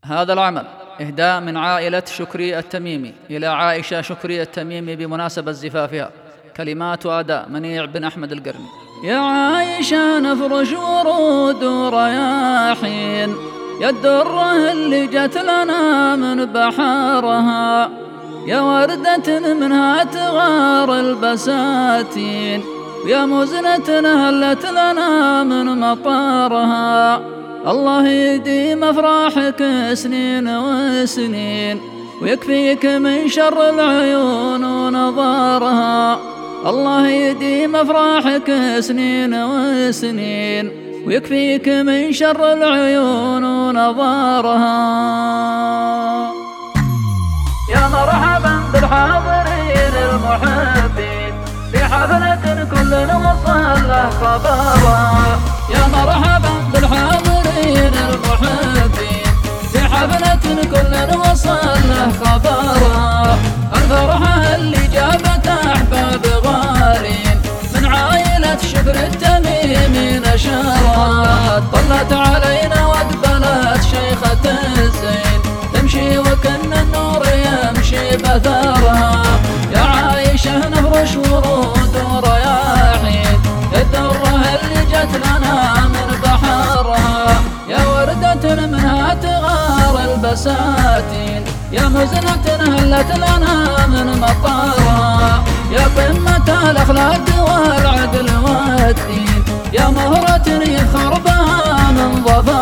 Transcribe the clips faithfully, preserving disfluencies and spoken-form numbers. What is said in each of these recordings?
هذا العمل إهداء من عائلة شكري التميمي إلى عائشة شكري التميمي بمناسبة زفافها. كلمات وأداء منيع بن أحمد القرني. يا عائشة نفرش ورود ورياحين، يا الدرة اللي جت لنا من بحرها، يا وردة منها تغار البساتين، ويا مزنة هلت لنا من مطارها. الله يديم أفراحك سنين وسنين، ويكفيك من شر العيون ونظارها. الله يديم أفراحك سنين وسنين، ويكفيك من شر العيون ونظارها. يا مرحبا بالحاضرين المحبين في حفلة كل وصل له خبرها. يا مرحبا بالحاضرين المحبين في حفلة كل وصل له خبرها. الفرحة اللي جابت أحباب غالين من عائلة شكر التميمي نشرها. طلت علينا واقبلت شيخة الزين، تمشي وكأن النور يمشي بثارها. يا عايشة نفرش ورود ورياحين، الدرة اللي جت لنا من بحرها، يا وردة منها تغار البساتين، يا مزنة هلت لنا من مطارها. يا قمة الأخلاق والعدل والدين، يا مهرة يفخر بها من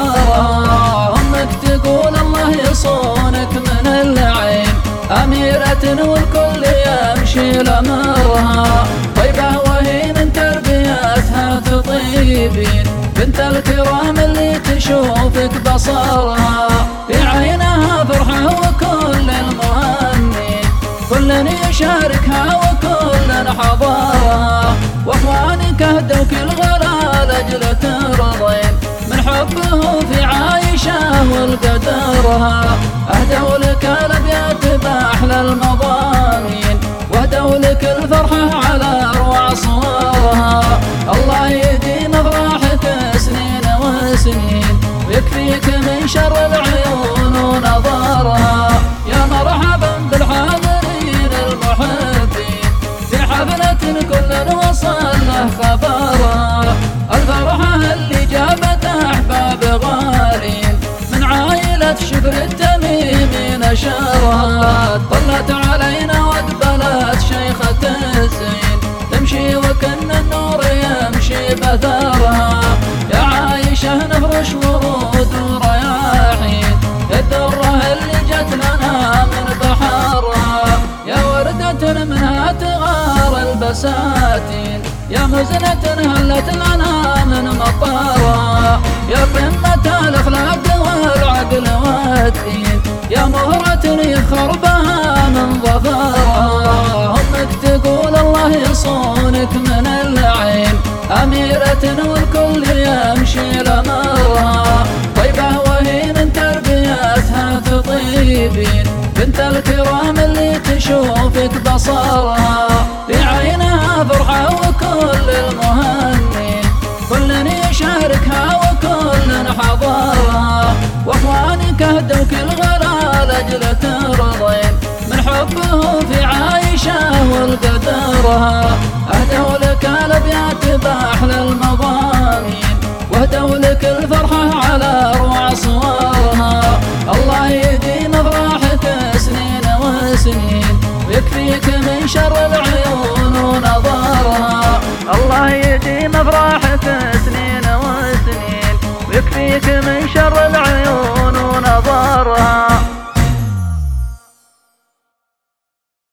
ظفرها. أمك تقول الله يصونك من العين، أميرة والكل يمشي لمرها. طيبة وهي من تربيتها تطيبين، بنت الكرام اللي تشوفك بصرها. في عينها فرحة وكل المهنين، كل يشاركها وكل حضرها. واخوانك اهدوك الغلا لاجل ترضين من حبه في عايشة والقدرها. اهدوا لك الابيات باحلى المضامين، واهدوا لك الفرحة على اروع صورها. الله يديم افراحك سنين وسنين، ويكفيك من شر العيون ونظارها. يا مرحبا بالحاضرين المحبين في حفلة كل وصل له خبرها. الفرحة اللي جابت أحباب غالين من عائلة شكر التميمي نشرها. طلت علينا واقبلت شيخة الزين، تمشي وكأن النور يمشي بثارها. يا عايشة نفرش ورود ورياحين، الدرة اللي جت لنا من بحرها، يا وردة منها تغار البساتين، يا مزنة هلت لنا من مطارها. يا قمة الأخلاق والعقل والدين، يا مهرة يفخر بها من ظفرها. أمك تقول الله يصونك من العين، أميرة والكل يمشي لمرها. طيبة وهي من تربيتها تطيبين، بنت الكرام اللي تشوفك بصرها. في عينها فرحة وكل المهنين، كل يشاركها وكل حضرها. واخوانك اهدوك الغلا لاجل ترضين من حبه في عايشة والقدرها. اهدوا لك الابيات باحلى المضامين، واهدوا لك الفرحة على اروع صورها. الله يديم افراحك سنين وسنين، ويكفيك من شر العيون ونظارها. الله يديم افراحك سنين وسنين، ويكفيك من شر العيون